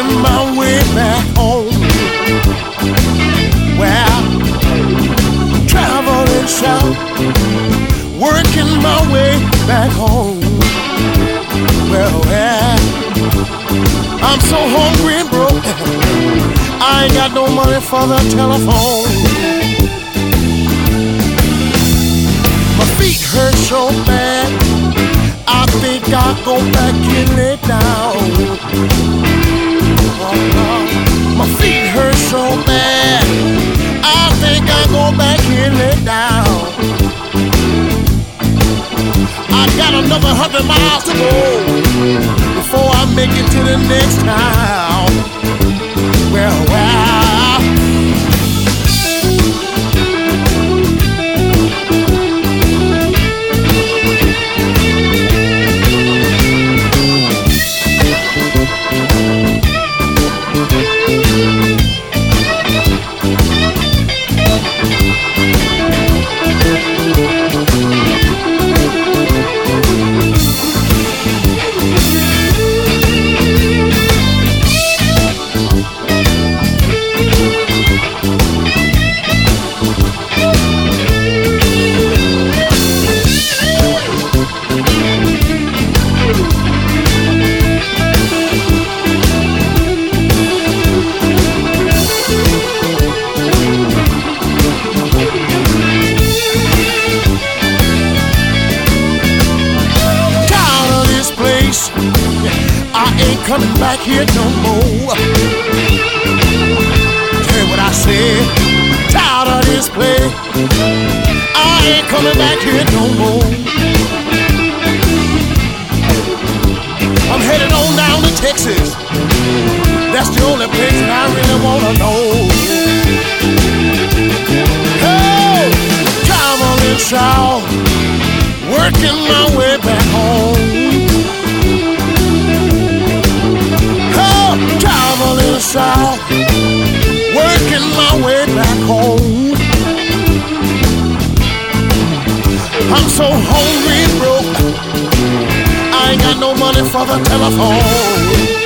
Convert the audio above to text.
Working my way back home. Well, traveling south, working my way back home. Well, I'm so hungry and broke, I ain't got no money for the telephone. My feet hurt so bad, I think I'll go back and lay down. My feet hurt so bad, I think I'll go back and lay down. I got another 100 miles to go before I make it to the next town. Well. Coming back here no more. Tell you what I said, tired of this place. I ain't coming back here no more. I'm headed on down to Texas. That's the only place that I really wanna know. Hey, traveling south, working my way back home. Traveling south, working my way back home. I'm so hungry and broke, I ain't got no money for the telephone.